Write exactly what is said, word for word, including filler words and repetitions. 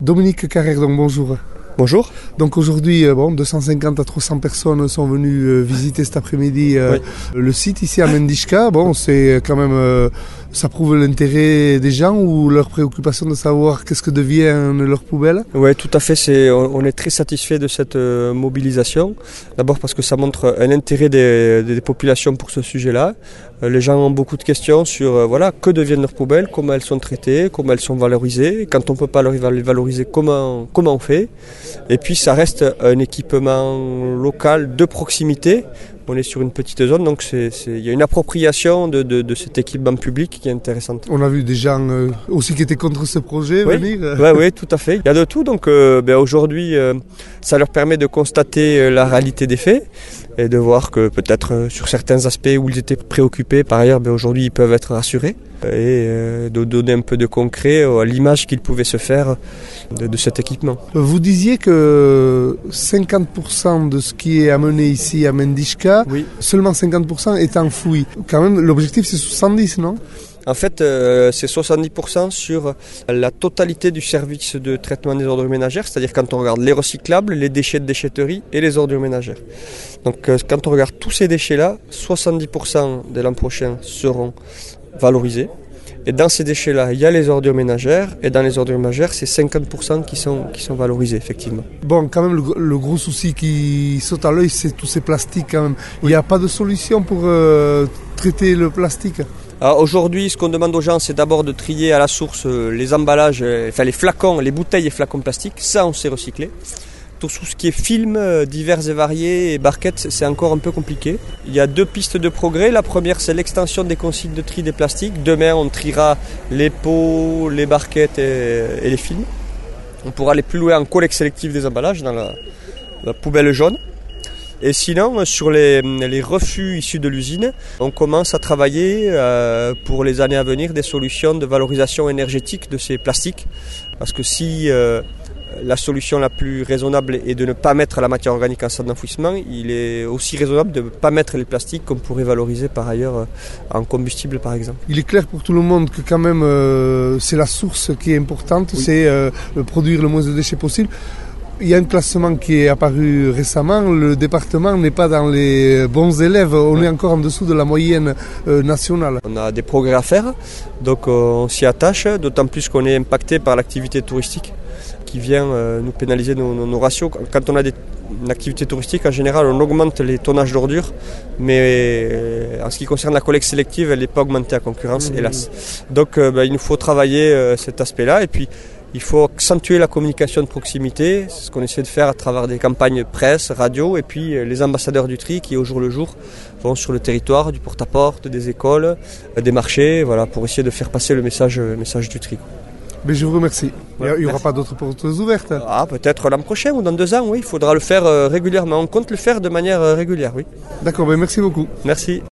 Dominique Carrère, donc bonjour. Bonjour. Donc aujourd'hui, bon, deux cent cinquante à trois cents personnes sont venues visiter cet après-midi euh, oui. le site ici à Mendiška. Bon, c'est quand même, euh, ça prouve l'intérêt des gens ou leur préoccupation de savoir qu'est-ce que deviennent leurs poubelles. Oui, tout à fait. C'est, on est très satisfait de cette euh, mobilisation. D'abord parce que ça montre un intérêt des, des populations pour ce sujet-là. Euh, les gens ont beaucoup de questions sur euh, voilà, que deviennent leurs poubelles, comment elles sont traitées, comment elles sont valorisées. Quand on ne peut pas les valoriser, comment, comment on fait. Et puis ça reste un équipement local de proximité. On est sur une petite zone, donc c'est, c'est, il y a une appropriation de, de, de cet équipement public qui est intéressante. On a vu des gens euh, aussi qui étaient contre ce projet oui. venir. Oui, oui, tout à fait. Il y a de tout, donc euh, ben aujourd'hui, euh, ça leur permet de constater la réalité des faits et de voir que peut-être euh, sur certains aspects où ils étaient préoccupés, par ailleurs, ben aujourd'hui, ils peuvent être rassurés et euh, de donner un peu de concret à l'image qu'ils pouvaient se faire de, de cet équipement. Vous disiez que cinquante pour cent de ce qui est amené ici à Mendiška, oui. seulement cinquante pour cent est enfoui. Quand même, l'objectif c'est soixante-dix, non ? En fait, euh, c'est soixante-dix pour cent sur la totalité du service de traitement des ordures ménagères, c'est-à-dire quand on regarde les recyclables, les déchets de déchetterie et les ordures ménagères. Donc euh, quand on regarde tous ces déchets-là, soixante-dix pour cent de l'an prochain seront valorisés. Et dans ces déchets-là, il y a les ordures ménagères, et dans les ordures ménagères, c'est cinquante pour cent qui sont, qui sont valorisés, effectivement. Bon, quand même, le, le gros souci qui saute à l'œil, c'est tous ces plastiques, quand même. Oui. Il n'y a pas de solution pour euh, traiter le plastique ? Alors aujourd'hui, ce qu'on demande aux gens, c'est d'abord de trier à la source les emballages, enfin les flacons, les bouteilles et flacons plastiques. Ça, on sait recycler. Tout ce qui est films divers et variés et barquettes, c'est encore un peu compliqué. Il y a deux pistes de progrès. La première, c'est l'extension des consignes de tri des plastiques. Demain, on triera les pots, les barquettes et, et les films. On pourra les plus loin en collecte sélective des emballages dans la, la poubelle jaune. Et sinon, sur les, les refus issus de l'usine, on commence à travailler euh, pour les années à venir des solutions de valorisation énergétique de ces plastiques. Parce que si euh, la solution la plus raisonnable est de ne pas mettre la matière organique en stade d'enfouissement, il est aussi raisonnable de ne pas mettre les plastiques qu'on pourrait valoriser par ailleurs en combustible par exemple. Il est clair pour tout le monde que quand même euh, c'est la source qui est importante, oui. c'est euh, produire le moins de déchets possible. Il y a un classement qui est apparu récemment. Le département n'est pas dans les bons élèves. On est encore en dessous de la moyenne euh, nationale. On a des progrès à faire, donc euh, on s'y attache, d'autant plus qu'on est impacté par l'activité touristique qui vient euh, nous pénaliser nos, nos, nos ratios. Quand on a des, une activité touristique, en général, on augmente les tonnages d'ordures, mais euh, en ce qui concerne la collecte sélective, elle n'est pas augmentée à concurrence, mmh. hélas. Donc euh, bah, il nous faut travailler euh, cet aspect-là, et puis il faut accentuer la communication de proximité, c'est ce qu'on essaie de faire à travers des campagnes presse, radio, et puis les ambassadeurs du tri qui au jour le jour vont sur le territoire, du porte-à-porte, des écoles, des marchés, voilà, pour essayer de faire passer le message, le message du tri. Mais je vous remercie. Ouais, il n'y aura merci. Pas d'autres portes ouvertes ? Ah, peut-être l'an prochain ou dans deux ans, oui, il faudra le faire régulièrement. On compte le faire de manière régulière, oui. D'accord, ben merci beaucoup. Merci.